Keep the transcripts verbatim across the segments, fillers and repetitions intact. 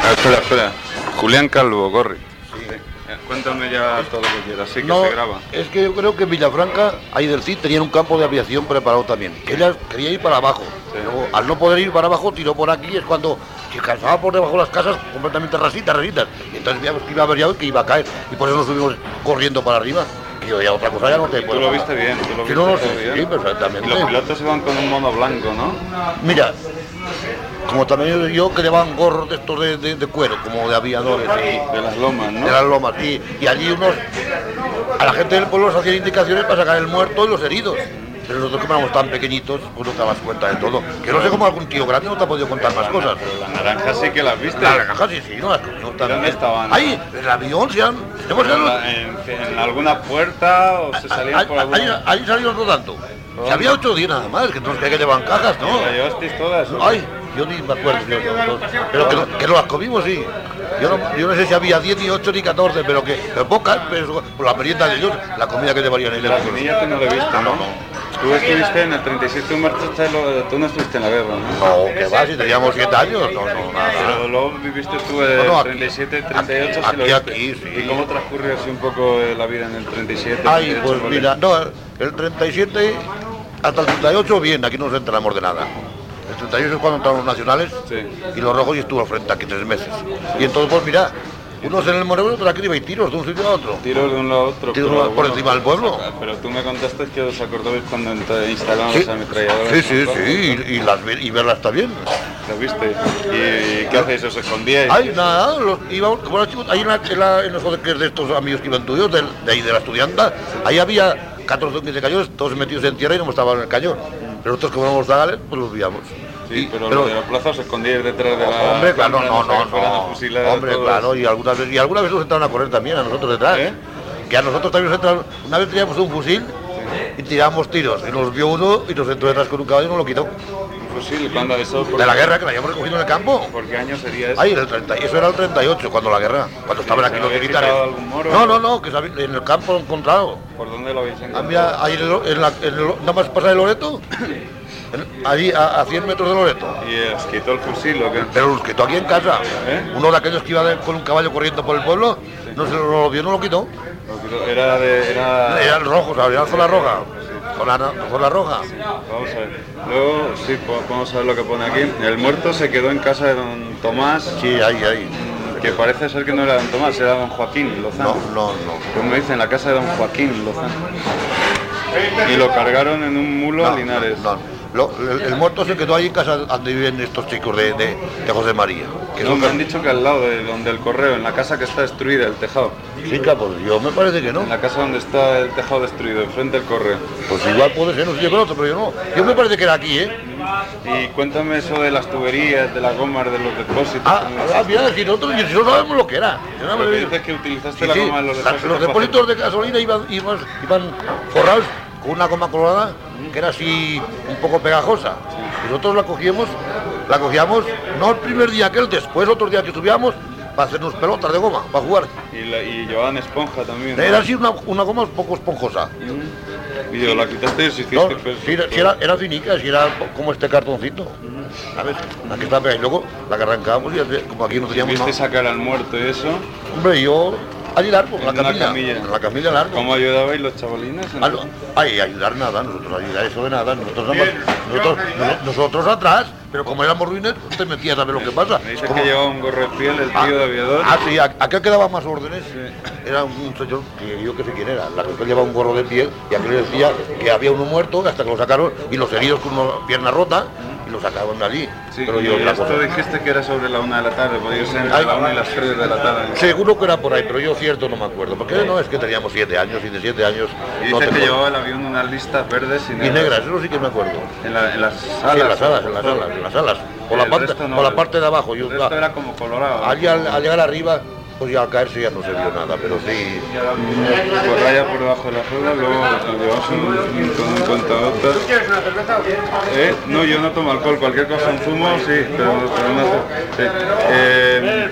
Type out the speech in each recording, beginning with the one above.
Ah, espera, espera. Julián Calvo, corre. Sí. Cuéntame ya todo lo que quieras, sí que no, se graba. Es que yo creo que en Villafranca, ahí del C I D, tenían un campo de aviación preparado también. Que ella quería ir para abajo. Sí. Luego, al no poder ir para abajo, tiró por aquí. Es cuando se cansaba por debajo de las casas, completamente rasitas, rasitas. Y entonces veíamos que iba averiado y que iba a caer. Y por eso nos subimos corriendo para arriba. Y yo ya otra cosa ya no te puedo. Tú lo viste bien, tú lo viste sí, no, no, todo sí, bien. sí, perfectamente. Y los pilotos iban con un mono blanco, ¿no? Mira, como también yo que llevaban gorros de estos de, de, de cuero, como de aviadores. Y, de las lomas, ¿no? De las lomas, y, y allí unos, a la gente del pueblo nos hacían indicaciones para sacar el muerto y los heridos. Pero nosotros como éramos tan pequeñitos, pues no te das cuenta de todo. Que no sé cómo algún tío grande no te ha podido contar más cosas. Pero la naranja sí que las viste. La naranja sí, sí, no las comimos también. ¿Dónde estaban? Ahí, en el avión, se han... ¿En, la, en, ¿En alguna puerta o se salían ahí, por alguna...? Ahí, ahí salíamos rodando. Si había ocho días nada más, que entonces que hay que llevar cajas, ¿no? ¿La llevasteis todas? Ay, yo ni me acuerdo, yo, yo, yo, pero que, no, que no las comimos, sí. Yo no, yo no sé si había diez, ni ocho, ni catorce, pero que pero pocas, pero por la merienda de ellos, la comida que llevarían ellos. La comida que no le viste, ¿no? no. Tú estuviste en el treinta y siete, tú, marchaste, tú no estuviste en la guerra, ¿no? No, que va, si teníamos siete años, no, no, nada. Pero luego viviste tú el no, no, treinta y siete, treinta y ocho, aquí, si lo aquí, sí. ¿Y cómo transcurrió así un poco la vida en el treinta y siete? Ay, treinta y ocho, pues mira, no, el treinta y siete hasta el treinta y ocho bien, aquí no nos enteramos de nada. El treinta y ocho es cuando entraron los nacionales, sí. Y los rojos y estuvo al frente aquí tres meses. Y entonces, pues mira, unos en el Moreno, otros aquí iba y tiros de un sitio a otro. Tiros de un lado a otro. Tiros pero, por bueno, encima del pueblo. Pero tú me contaste que os acordabais cuando instalaron sí. las ametralladoras. Sí, sí, sí, y, y, las, y verlas también. ¿Lo viste? ¿Y, y qué hacéis? ¿Os escondíais? Ay, nada, los, íbamos, como los chicos, ahí en, la, en, la, en los hoteles de estos amigos que iban tuyos, de, de ahí de la estudianta, ahí había catorce o quince cañones, todos metidos en tierra y no estaban en el cañón. Pero nosotros como éramos zagales, pues los veíamos. Sí, y, pero, pero de la plaza os escondíais detrás de la... Hombre, claro, no, no, no, no. Hombre, todos. Claro, y algunas veces, y alguna vez nos entraron a correr también a nosotros detrás. ¿Eh? Que a nosotros también nos entraron, una vez teníamos un fusil, sí. Y tirábamos tiros, y nos vio uno y nos entró detrás con un caballo y nos lo quitó. ¿Un fusil? ¿Cuándo eso? De la guerra, que la habíamos recogido en el campo. ¿Por qué año sería eso? Ay, el treinta, eso era el treinta y ocho, cuando la guerra, cuando estaban aquí los militares. ¿Algún moro? No, no, no, que en el campo lo he encontrado. ¿Por dónde lo habéis encontrado? Había, ahí en, el, en, la, en el, nada más pasar de Loreto. Allí a, a cien metros de Loreto. ¿Y os quitó el fusil o qué? Pero los quitó aquí en casa. ¿Eh? Uno de aquellos que iba de, con un caballo corriendo por el pueblo, sí. no se lo, lo vio, no lo quitó. Lo quitó. Era de... Era, era el rojo, ¿sabes? Era la zona roja. Sí. Zona, zona roja. Sí. Vamos a ver. Luego, sí, vamos a ver lo que pone aquí. El muerto se quedó en casa de don Tomás. Sí, ahí, ahí. Que parece ser que no era don Tomás, era don Joaquín Lozano. No, no, no. Pues me dicen, la casa de don Joaquín Lozano. Y lo cargaron en un mulo no, a Linares. No, no. Lo, el, el muerto se quedó ahí en casa donde viven estos chicos de, de, de José María. Que no, me han dicho que al lado de donde el correo, en la casa que está destruida, el tejado. Sí, claro, pues yo me parece que no. En la casa donde está el tejado destruido, enfrente del correo. Pues igual puede ser, no sé yo creo, pero yo no. Yo me parece que era aquí, ¿eh? Y cuéntame eso de las tuberías, de las gomas, de los depósitos. Ah, ah mira, si nosotros si no sabemos lo que era. No me dices que utilizaste sí, la sí, goma de los depósitos. Los depósitos de gasolina iban, iban, iban forrados con una goma colorada que era así un poco pegajosa. Sí. Y nosotros la cogíamos, la cogíamos, no el primer día que el después, otros días que subíamos, para hacernos pelotas de goma, para jugar. Y, la, y llevaban esponja también, ¿no? Era así una, una goma un poco esponjosa. Mm. Y yo, la quitaste y hiciste... No, pues, si, era, si era, era finica, si era como este cartoncito. Mm. ¿Sabes? Aquí está pegada y luego la que arrancábamos y como aquí no teníamos... ¿Viste no. sacar al muerto y eso? Hombre, yo... ayudar por la camilla, camilla. la camilla larga. ¿Cómo ayudabais los chavalines? Ah, no. Ay, ayudar nada, nosotros ayudar eso de nada, nosotros, nada más, nosotros, nosotros, nosotros atrás, pero como éramos ruines, te metías a ver lo que pasa. Me dices como... que llevaba un gorro de piel, el tío ah, de aviador. Ah, sí, aquel que daba más órdenes, sí. Era un señor que yo que sé quién era, la que llevaba un gorro de piel y aquel le decía que había uno muerto hasta que lo sacaron y los heridos con una pierna rota y lo sacaban de allí. Sí, pero y yo, esto cosa... dijiste que era sobre la una de la tarde, podía ser entre Ay, la una y las tres de la tarde. Seguro que era por ahí, pero yo cierto no me acuerdo, porque ¿sí? No es que teníamos siete años y de siete años... Y no dice que tengo... llevaba el avión unas listas verdes y negras. Y negras, eso sí que me acuerdo. En, la, en las salas. Sí, en las salas, en las salas, en las salas. Por la parte, no, por la parte de abajo. Yo, esto era como colorado. Allí al, al llegar arriba, pues ya al caerse ya no se vio nada, pero sí... Pues raya por debajo de la suela, luego nos llevamos un, un, con un contador. ¿Tú quieres una cerveza o qué? ¿Eh? No, yo no tomo alcohol, cualquier cosa en zumo, sí, pero, pero no... Sí. Eh,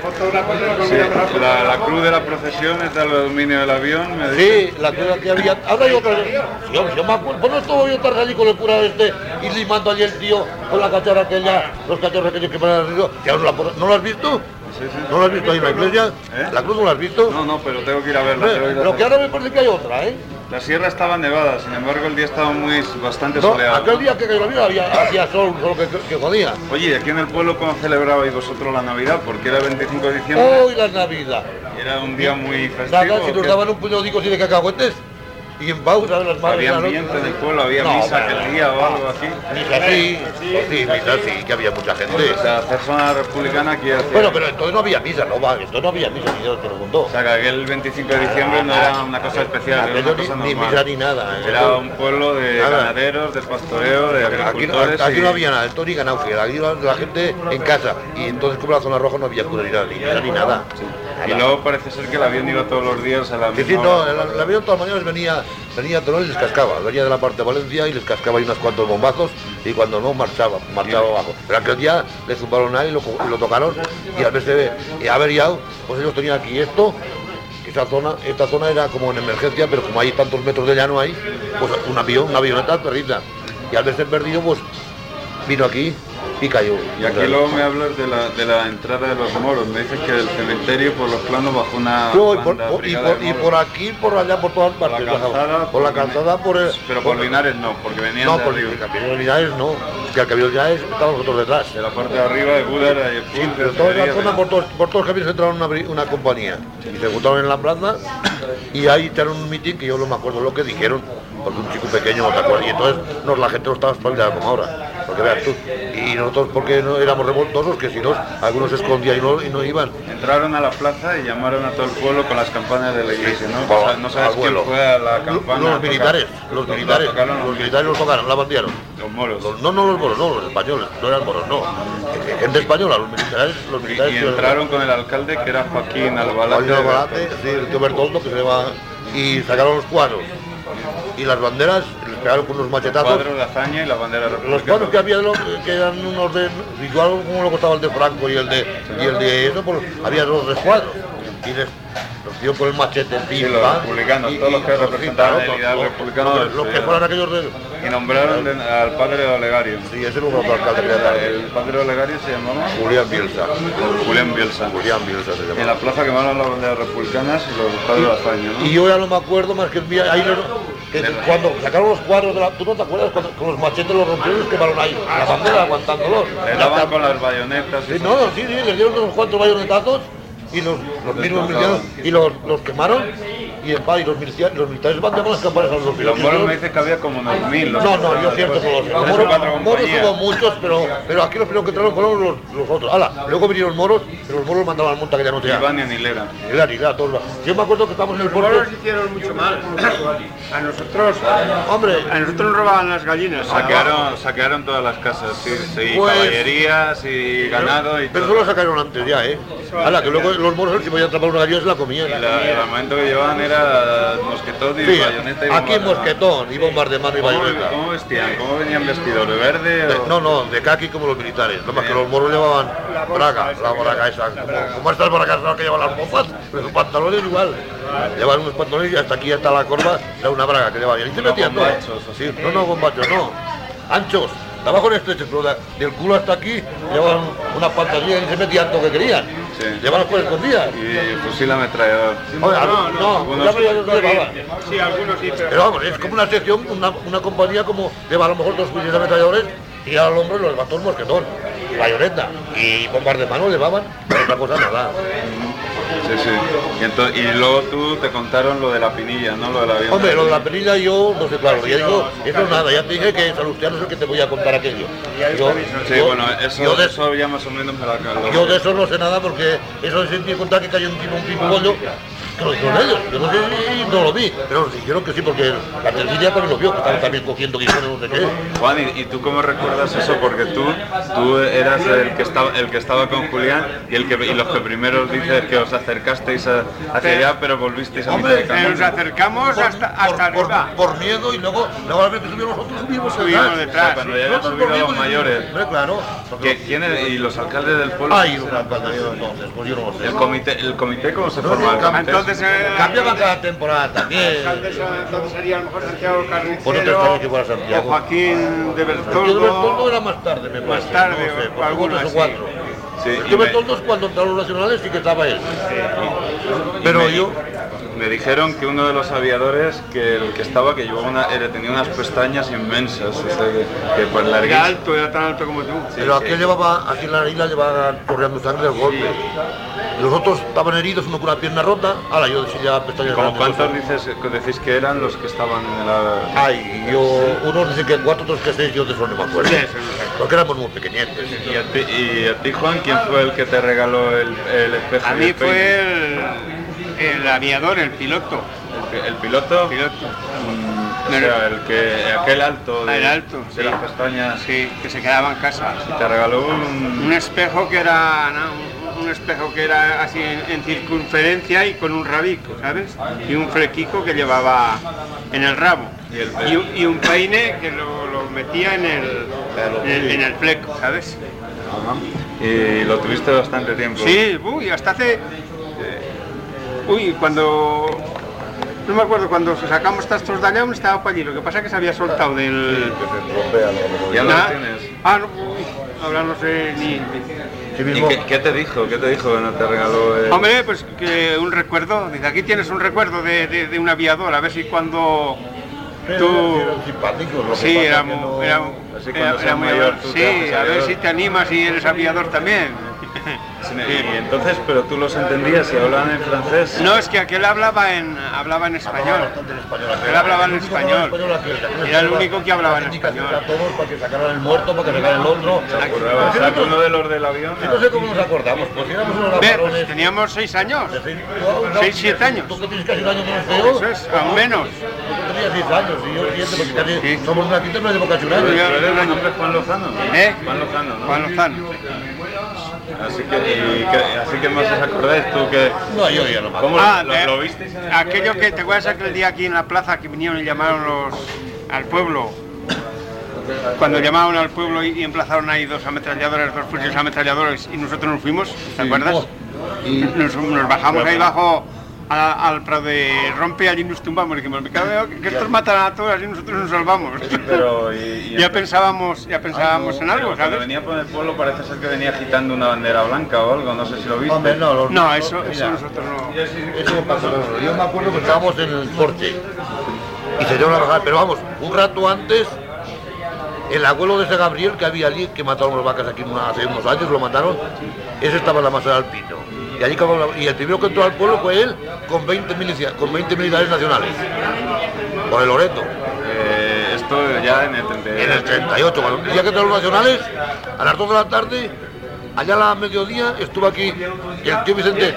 sí, la, la cruz de la procesión es de aluminio del avión, me dice. Sí, la cruz que había... Ahora yo creo que... Yo, yo me acuerdo, pues no estuvo yo estar allí con el cura este y limando allí el tío con la cachorra aquella, los cachorros aquellos que ponen al río. ¿No lo has visto? Sí, sí. ¿No lo has visto ahí en la iglesia? ¿Eh? ¿La cruz no la has visto? No, no, pero tengo que ir a verla. tengo que ir a Lo que verla. ahora me parece que hay otra, ¿eh? La sierra estaba nevada, sin embargo el día estaba muy bastante No, soleado. aquel día que cayó la vida había, hacía sol, un sol que, que jodía. Oye, ¿y aquí en el pueblo cómo celebrabais vosotros la Navidad? Porque era el veinticinco de diciembre. ¡Hoy la Navidad! Era un día muy festivo. Nada, si ¿o nos qué? daban un puño de así de cacahuetes y en pausa de las madres. ¿Había de la noche. ambiente en el pueblo? ¿Había No, misa pero- aquel día o algo así? Misa sí, sí, misa sí, que había mucha gente. O sea, hacer zona republicana quiere decir... Bueno, pero entonces no había misa, no va, entonces no había misa, ni Dios te lo contó. O sea, que aquel veinticinco de diciembre no era una cosa especial, era Aquello una cosa ni, ni normal. misa ni nada. ¿eh? Era un pueblo de Nada. ganaderos, de pastoreo, de Aquí, no- agricultores aquí y... no había nada, esto ni ganado, que aquí la, la gente en casa. Y entonces como la zona roja no había cura ni nada, ni misa ni nada. Y luego parece ser que el avión iba todos los días a la Sí, misma sí, no, hora. el, el avión todas las mañanas venía, venía a Toledo y les cascaba, venía de la parte de Valencia y les cascaba ahí unos cuantos bombazos y cuando no marchaba, marchaba abajo. Pero aquel día le zumbaron ahí y lo, co- y lo tocaron y al verse eh, averiado, pues ellos tenían aquí esto, que esta zona, esta zona era como en emergencia, pero como hay tantos metros de llano ahí, pues un avión, una avioneta perdida. Y al verse perdido, pues vino aquí y cayó. Y aquí luego me hablas de la, de la entrada de los moros. Me dices que del cementerio por los planos bajó una No, y, por, banda, por- y, brigada por, de y moros. por aquí, por allá, por todas Por partes. la calzada, por la calzada, por el, Pero por Linares no, porque venían No, de por arriba. el Camino de Linares no, que al Camino de Linares estaban nosotros detrás. De la parte de arriba de Gúdara y el Sí, pero toda la zona, por todos, por todos los caminos entraron una, bri- una compañía y se juntaron en la plaza y ahí echaron un mitin que yo no me acuerdo lo que dijeron, porque un chico pequeño no te acuerdas, y entonces nos, la gente no estaba espabilada como ahora, porque veas tú, y nosotros porque no éramos revoltosos, que si no, algunos se escondían y no, y no iban. Entraron a la plaza y llamaron a todo el pueblo con las campanas de la iglesia, ¿no? Al- O sea, no sabes al quién vuelo. fue a la campana. Los a tocar. militares, los La militares, tocaron los militares los tocaron, la bandearon. Los moros. Los- no, no los moros, no, los españoles, no eran moros, no. Eh, Gente española, los militares, los Y, militares. y que- entraron con el alcalde que era Joaquín Albalate. Hay un Albalate, sí, el tío Bertoldo que se va y sacaron los cuadros y las banderas les pegaron con unos El machetazos. cuadro de hazaña y la bandera Los republicana. cuadros que había de los- que eran unos de igual como lo costaba el de Franco y el de y el de eso, pues había dos recuadros y les los tíos con el machete, pim, Sí, los pam, republicanos, y- todos los y- que sí, representaban claro, el ideal los- republicano los- del los que Sevilla. fueron aquellos de Y nombraron de- al padre de Olegario. sí, ese era otro alcalde que era El padre de Olegario se llamaba Julián Bielsa. Julián Bielsa. Julián Bielsa se En llamaba. la plaza quemaron las banderas republicanas y los padres de Azaña, ¿no? Y yo ya no me acuerdo más que el día, ahí no- que cuando sacaron los cuadros de la... ¿Tú no te acuerdas cuando con los machetes los rompieron y los quemaron ahí? La bandera aguantándolos. Le daban con las bayonetas. Sí, no, sí, sí, les dieron unos cuantos bayonetazos y los, los mismos milicianos y los, los quemaron y, el, y los, milicianos, los militares van con las campanas a los Y los moros me dicen que había como unos mil. los No, que no, yo fueron cierto después. no lo sé. Los Tres o moros, cuatro moros compañías. hubo muchos, pero, pero aquí los primeros que entraron fueron los, los otros. Ala, luego vinieron moros, pero los moros mandaban al monte que ya no se Iván y Anilera. Ni la, ni la, todos. Yo me acuerdo que estábamos en el Los puerto. moros hicieron mucho mal. A nosotros, Hombre, a nosotros nos robaban las gallinas. Saquearon, saquearon todas las casas, sí, sí, Pues- caballerías y ganado y pero todo. eso lo sacaron antes ya, ¿eh? Ala, que luego los moros si podían atrapar una gallina se la comían. Y la- el armamento que llevaban era mosquetón y Sí, bayoneta y aquí bomba- mosquetón y bombas de mano y ¿Cómo, bayoneta. ¿Cómo vestían? ¿Cómo venían vestidos? ¿De verde De- o...? no, no, de kaki como los militares, no más que los moros llevaban braga, la braga esa, como, como estas bragas ¿no? que llevan las mofas, pero sus pantalones igual. Llevan unos pantalones y hasta aquí hasta la corva era una braga que llevaban. Y se No metían todo. bombachos, o Sí, no, no, bombachos, no. Anchos, de abajo en estrechos, pero de- del culo hasta aquí llevaban una pantalilla y se metían todo lo que querían. Sí. Llevaban las cosas escondidas. Y fusil ametrallador. Oye, no, no, algunos- ya me lo llevaban. Sí, algunos sí, pero... Pero vamos, es como una sección, una, una compañía como lleva a lo mejor dos fusiles de ametralladores y al hombro los levantó un mosquetón y bayoneta y bombas de mano llevaban, pero otra cosa nada. Sí, sí. Y, entonces, y luego tú te contaron lo de la pinilla, ¿no? Lo de la avión. Hombre, lo de la perilla yo no sé, claro, ya digo, eso nada, ya te dije que Salustiano es el que te voy a contar aquello. Yo, Sí, yo- bueno, eso, yo de, eso ya más o menos me la lo yo sé. de eso no sé nada porque eso de sentir contar que cayó un tipo, un tipo bollo, que lo dijeron ellos, yo no sé si no lo vi, pero nos dijeron que sí, porque la tercilla también lo vio, que estaban también cogiendo guisones, no sé qué. Juan, ¿y, y tú cómo recuerdas eso? Porque tú, tú eras el que estaba, el que estaba con Julián y el que y los que primero dices que os acercasteis a- hacia allá, pero volvisteis a mitad Hombre, de Eh, camino. Nos acercamos hasta, hasta por, arriba. por, por miedo y luego, luego a la vez que subimos nosotros subimos Subimos atrás. detrás. Cuando ya habían Nosotros subido volvimos los y- mayores. Hombre, claro. ¿Qué- ¿Quién es- y los alcaldes del pueblo? Ay, los alcaldes entonces, pues yo no lo sé. El comité, el comité ¿cómo se No, forma? no, el comité? Entonces, eh, Cambiaban cada temporada también. alcaldes, entonces sería a lo mejor Santiago Por otro Carnicero estado que fuera Santiago. o Joaquín de El tío de Bertoldo Bertoldo. era más tarde, me Más parece. tarde, no sé, o por alguno tres o así. cuatro. Sí, el y tío me- Bertoldo cuando entraron los nacionales sí que estaba él. Pero me, yo... me dijeron que uno de los aviadores que el que estaba que llevaba una, era- tenía unas pestañas inmensas, o sea, que, que pues Era larguísimas. alto, era tan alto como tú. Pero sí. aquel llevaba, así en la nariz la llevaba corriendo sangre del golpe. Los otros estaban heridos, uno con una pierna rota. Ahora yo sí ya pestañas ¿Como grandes. cuántos dices, decís que eran los que estaban en la... Ay, yo, unos dicen que cuatro, otros que seis, yo de eso no me acuerdo. Sí, eso no sé. Porque éramos muy pequeñetes. ¿Y a, ti, y a ti, Juan, quién fue el que te regaló el, el espejo? A y mí el peine? fue el, el aviador, el piloto. ¿El, el piloto? El piloto. Mm, o sea, el que, aquel alto de, Ah, el alto, de sí. las pestañas. Sí, que se quedaba en casa. Y te regaló un... Un espejo que era, ¿no? un espejo que era así en, en circunferencia y con un rabico, ¿sabes? Y un flequico que llevaba en el rabo. Y el Y un, y un peine que lo, lo metía en el, en el, en el fleco, ¿sabes? Ajá. Y lo tuviste bastante tiempo. Sí, uy, hasta hace... eh, uy, cuando... No me acuerdo, cuando sacamos trastos de allá, aún estaba para allí. Lo que pasa es que se había soltado del... ¿Ya lo Nada. tienes? Ah, no, uy, ahora no sé ni... ni- Sí ¿Y mismo, qué, qué te dijo? ¿Qué te dijo cuando te regaló el... Hombre, pues que un recuerdo, dice, aquí tienes un recuerdo de, de, de un aviador, a ver si cuando pero tú... eran simpáticos, lo que Sí, pasa era, que mu- no- era, Así era- cuando era seas muy mayor, aviador. tú te Sí, haces a ver aviador. si te animas y eres aviador también. Y entonces, pero tú los entendías y hablaban en francés. No, es que aquel hablaba en, hablaba en español. bastante en español. Él hablaba en El único que hablaba español. aquel, aquel Era el estaba único que hablaba en las indicaciones español. a todos para que sacaran el muerto, para que sacaran el otro. O sea, que uno de los del avión... No sé cómo nos acordamos, pues éramos unos Ve, varones. pues teníamos seis años. de seis- no, no, seis, siete años. Tú que tienes casi un año menos que yo. Eso es, aún menos. Tú tenías seis años y yo siete, porque casi Sí. somos una quinta, no llevo casi un año. Sí, ya. ¿Pero eres el nombre Juan Lozano? ¿Eh? Juan Lozano, ¿no? Juan Lozano. Así que, y que, así que más os acordáis tú que... No, yo ya no me acuerdo. ¿Cómo Ah, lo, de- lo visteis en el aquello pueblo? que te acuerdas aquel día aquí en la plaza que vinieron y llamaron los al pueblo. Cuando llamaron al pueblo y, y emplazaron ahí dos ametralladores, dos fusiles ametralladores y nosotros nos fuimos, ¿te acuerdas? Y Nos, nos bajamos ahí abajo a- al Prado de Rompe, allí nos tumbamos y dijimos, me cago en que estos matan a todos y nosotros nos salvamos. Pero, y, y Ya pensábamos, ya pensábamos en algo, Pero cuando ¿sabes? venía por el pueblo parece ser que venía agitando una bandera blanca o algo, no sé si lo viste. hombre, no, los- No, eso, mira, eso nosotros no. Eso pasó. Yo me acuerdo que estábamos en el porche y se dieron a bajar, pero vamos, un rato antes, el abuelo de ese Gabriel que había allí, que mataron las vacas aquí una- hace unos años, lo mataron, ese estaba en la masa de Alpino. Y, allí, acabó la- y el primero que entró al pueblo fue él con veinte, milicia, con veinte militares nacionales, por el Loreto. Eh, esto ya en el treinta y ocho. En el treinta y ocho, cuando el día que entraron los nacionales, a las dos de la tarde, allá a la mediodía, estuvo aquí el tío Vicente,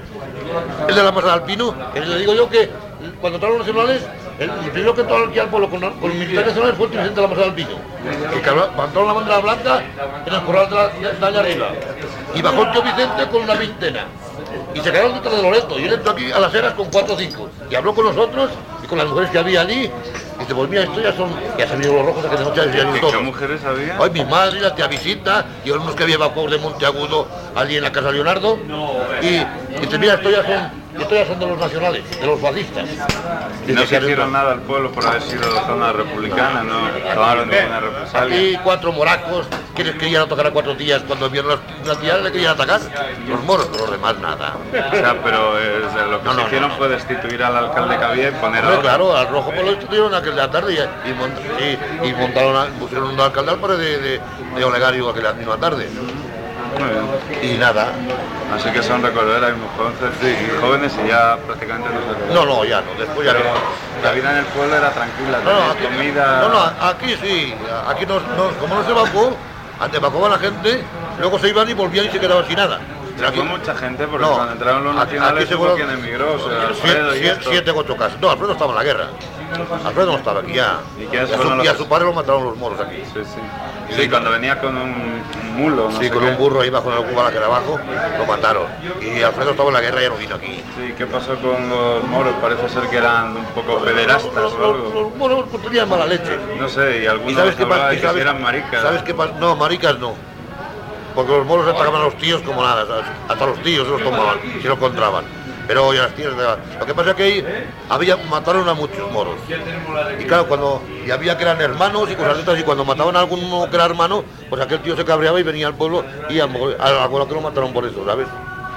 el de la masa de Alpino, que le digo yo que cuando entraron los nacionales, el, el primero que entró aquí al pueblo con, con los militares nacionales fue el tío Vicente de la masa de Alpino, que cargó- levantó la bandera blanca en el corral de, la, de, de allá arriba, y bajó el tío Vicente con una veintena. Y se quedaron detrás de Loreto, y él entró aquí a las eras con cuatro o cinco, y habló con nosotros y con las mujeres que había allí, y dice, pues mira, esto ya son, ya se han ido los rojos, que de noche ya han ¿Qué, ido qué todos. mujeres había? Ay, mi madre, la tía Visita, y unos que había evacuados de Monteagudo allí en la casa Leonardo, y, y dice, mira, esto ya son, esto ya son de los nacionales, de los fascistas. Y Dice no que se han hicieron entrado. nada al pueblo por haber sido zona republicana, no tomaron ninguna represalia. Aquí cuatro moracos, que les querían atacar a cuatro tías, cuando vieron las, las tías le querían atacar, los moros, pero los demás nada. O sea, pero eh, lo que No, se no, hicieron no. fue destituir al alcalde que había y poner a Hombre, otro. claro, al rojo por lo estuvieron aquel de la tarde y, y, mont- y, y montaron, a- pusieron un alcalde al padre de, de, de Olegario aquella misma tarde. Muy bien. Y nada, Así que son recuerdos, eran muy jóvenes, y jóvenes y ya prácticamente no se recuerdan. no, no, ya no, después ya no. La vida en el pueblo era tranquila, No, no, tenías aquí, comida... no, no, aquí sí, aquí nos, nos- como no se evacuó, antes evacuaba la gente, luego se iban y volvían y se quedaban sin nada. Pero aquí, Fue mucha gente porque no, cuando entraron los aquí- nacionales aquí se hubo fueron quien emigró, o sea, siete, Alfredo y siete, esto. siete, ocho casas. No, Alfredo estaba en la guerra. Alfredo no estaba aquí ya. ¿Y quiénes a, fueron su, los y a que- su padre lo mataron los moros aquí. Sí, sí. Sí, cuando venía con un, un mulo, no Sí, sé con qué. un burro ahí bajo en el cuba que era abajo, lo mataron. Y Alfredo estaba en la guerra y ya no vino aquí. Sí, ¿qué pasó con los moros? Parece ser que eran un poco pederastas Los, o los, algo. los moros pues, tenían mala leche. No sé, y ¿Y algunos sabes qué hablaban pasa? de ¿Y que si sabes, eran maricas. ¿Sabes qué pasa? No, maricas no. Porque los moros atacaban a los tíos como nada, ¿sabes? Hasta los tíos se los tomaban, si los encontraban. pero ya las tierras de la... Lo que pasa es que ahí había, mataron a muchos moros. Y claro, cuando y había que eran hermanos y cosas de estas, y cuando mataban a alguno que era hermano, pues aquel tío se cabreaba y venía al pueblo y al abuelo que lo mataron por eso, ¿sabes?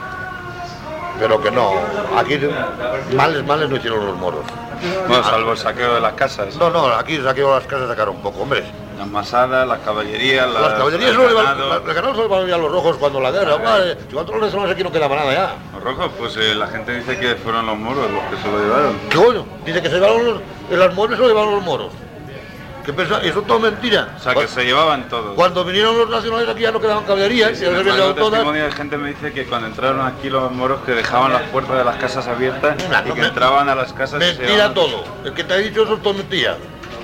Pero que no, aquí males, males no hicieron los moros. Bueno, salvo el saqueo de las casas. No, no, aquí el saqueo de las casas sacaron un poco, hombre. Las masadas, las caballerías, las... Las caballerías el no le ganado. van, el ganado se le van a los rojos cuando la guerra, vale. Si cuatro los aquí no quedaba nada ya. Los rojos, pues eh, la gente dice que fueron los moros los que se lo llevaron. ¿Qué coño? Dice que se llevaron los, en las muebles se lo llevaron los moros. ¿Qué pensa? Eso es todo mentira. O sea, que se llevaban todos. Cuando vinieron los nacionales aquí ya no quedaban caballerías, Sí, sí, ya se habían tengo llevado todas. testimonio de gente me dice que cuando entraron aquí los moros que dejaban las puertas de las casas abiertas Nah, y no, que me- entraban a las casas y se Mentira llevaban- todo. El que te ha dicho eso es todo mentira.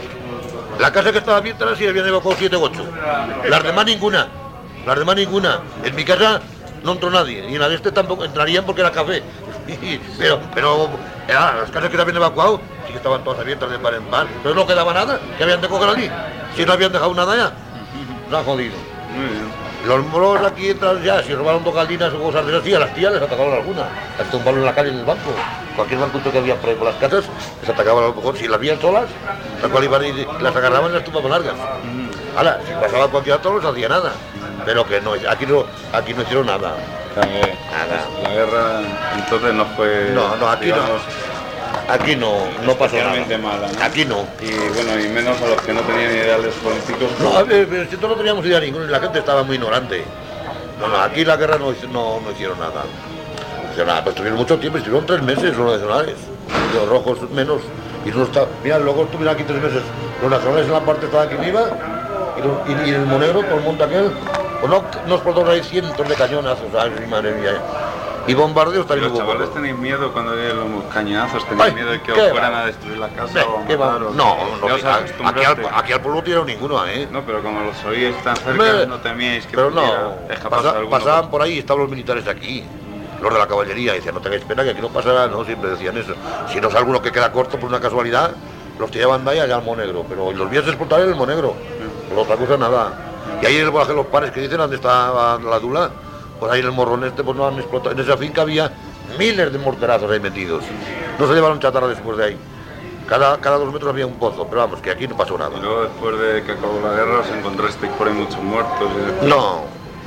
La casa que estaba abierta era así, habían evacuado siete u ocho. Las demás ninguna. Las demás ninguna. En mi casa no entró nadie. Y en la de este tampoco entrarían porque era café. pero, pero era, las casas que se habían evacuado sí que estaban todas abiertas de par en par. Pero no quedaba nada. ¿Qué habían de coger allí? Si no habían dejado nada ya. No ha jodido. Muy bien. Los moros aquí entran ya, si robaron dos gallinas o cosas de esas, sí, a las tías les atacaron algunas. Las tumbaron en la calle en el banco. Cualquier banco que había por ahí por las casas, les atacaban a lo mejor. Si las veían solas, las cual iban y las agarraban y las tumbaban largas. Ahora, si pasaba cualquier otro, no se hacía nada. Pero que no, aquí no, aquí no hicieron nada. También. Nada. La guerra entonces no fue... No, no, aquí digamos, no. Aquí no, no pasó nada. especialmente mala, ¿no? Aquí no. Y bueno, y menos a los que no tenían ideales políticos. No, a ver, pero si no teníamos idea ninguna, la gente estaba muy ignorante. No, no, aquí la guerra no, hizo- no, no hicieron nada. No hicieron nada, pero estuvieron mucho tiempo, estuvieron tres meses los nacionales. Y los rojos menos. Y no está, mira, luego estuvieron aquí tres meses. Los nacionales en la parte estaban aquí arriba, y, los- y, y el monegro, todo el monte aquel, pues no, nos explotaron ahí cientos de cañonazos, ay, madre mía. Y bombardeos Y también los hubo. chavales poco. tenéis miedo cuando veis los cañonazos, tenéis Ay, miedo de que ¿qué os va? fueran a destruir la casa Ve, o a ¿qué va? mataros. No, no, Ya os aquí, al, acostumbraste. aquí al pueblo no tiraron ninguno, ¿eh? No, pero como los oíais tan cerca, Hombre, no temíais que pero pudiera no, escaparse pasa- alguno. pasaban por ahí, estaban los militares aquí, los de la caballería, y decían, no tengáis pena que aquí no pasará, no, siempre decían eso. Si no es alguno que queda corto por una casualidad, los tiraban de ahí allá al Monegro, pero los vías explotar en el Monegro, por otra cosa nada. Y ahí en el bosque los pares que dicen, donde está la dula, pues ahí en el morrón este, pues no han explotado. En esa finca había miles de morterazos ahí metidos. No se llevaron chatarra después de ahí. Cada, cada dos metros había un pozo, pero vamos, que aquí no pasó nada. Y luego después de que acabó la guerra os encontrasteis por ahí muchos muertos. y- No,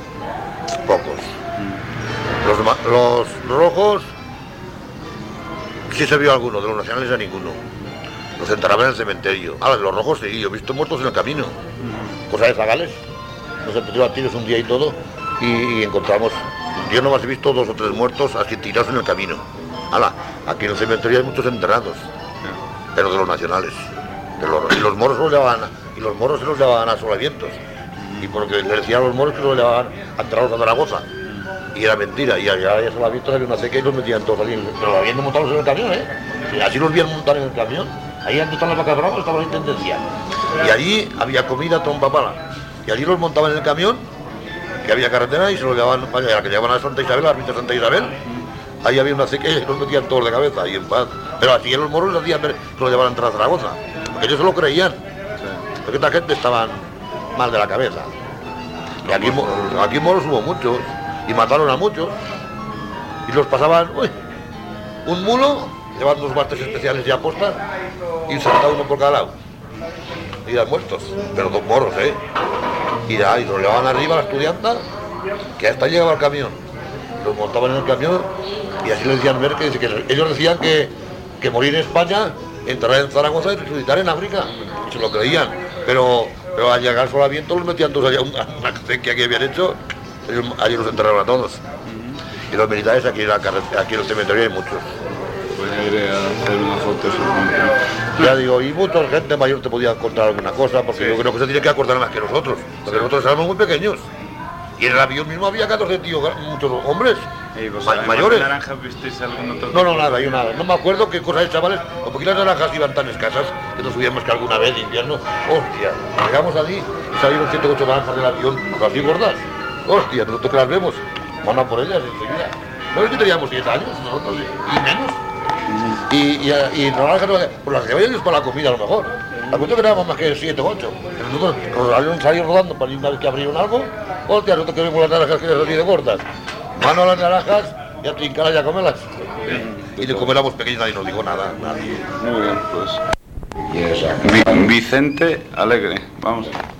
pocos. Los, ma- los rojos sí se vio alguno, de los nacionales a ninguno. Los enterraban en el cementerio. Ahora, de los rojos sí, yo he visto muertos en el camino. Cosa de zagales. Nos empezó a tiros un día y todo, y, y encontramos. Yo nomás he visto dos o tres muertos así tirados en el camino. Hala, aquí en el cementerio hay muchos enterrados, pero de los nacionales. De los, y los moros se los llevaban, y los moros se los llevaban a solavientos. Y porque les decían a los moros que los llevaban a enterrados a Zaragoza. Y era mentira, y allá ya solavientos había una seca y los metían todos allí. Pero lo habían montado en el camión, ¿eh? Sí, así los habían montado en el camión. Ahí donde están las vacas bravas estaba la intendencia. Y allí había comida trompa pala. Y allí los montaban en el camión, que había carretera, y se los llevaban para allá, que llevaban a Santa Isabel, a la ermita de Santa Isabel. Ahí había una sequía y los metían todos de cabeza y en paz. Pero así en los moros les hacían ver que los llevaban a entrar a Zaragoza. Porque ellos se lo creían. Porque esta gente estaban mal de la cabeza. Y aquí, mo- aquí moros hubo muchos. Y mataron a muchos. Y los pasaban, uy, un mulo, llevando dos bastes especiales ya postas, y sentado uno por cada lado. Y eran muertos. Pero dos moros, ¿eh? Y ya, y los llevaban arriba a la estudianta, que hasta llegaba el camión. Los montaban en el camión y así les decían ver que, que ellos decían que, que morir en España, enterrar en Zaragoza y resucitar en África. Y se lo creían. Pero, pero al llegar solo a viento los metían todos allá una, una acequia que habían hecho, ellos, allí los enterraron a todos. Y los militares aquí en, la carretera, aquí en el cementerio hay muchos. Pues ya iré a hacer una foto supongo. Ya digo, y mucha gente mayor te podía contar alguna cosa, porque Sí. yo creo que se tiene que acordar más que nosotros, porque Sí. nosotros éramos muy pequeños. Y en el avión mismo había catorce tíos, muchos hombres, ¿Y vos ma- además mayores. de naranjas visteis algún otro? No, no, nada, yo nada. No me acuerdo qué cosas, chavales, o porque las naranjas iban tan escasas que no subíamos que alguna vez de invierno. Hostia, llegamos allí y salieron siete o ocho naranjas del avión, pues así gordas. Hostia, nosotros que las vemos, van a por ellas enseguida. No es que teníamos diez años, nosotros, y menos. Y, y, y naranjas, no- pues las llevaban ellos para la comida a lo mejor. La cuestión que teníamos más que siete o ocho. Pero nosotros los aviones salieron rodando para una vez que abrieron algo. Hostia, nosotros que vemos las naranjas que eran así de gordas. Mano a las naranjas y a trincarlas y a comerlas. y de comer éramos pequeños nadie nos dijo nada, nadie. Muy bien, pues. Vi- Vicente Alegre, vamos.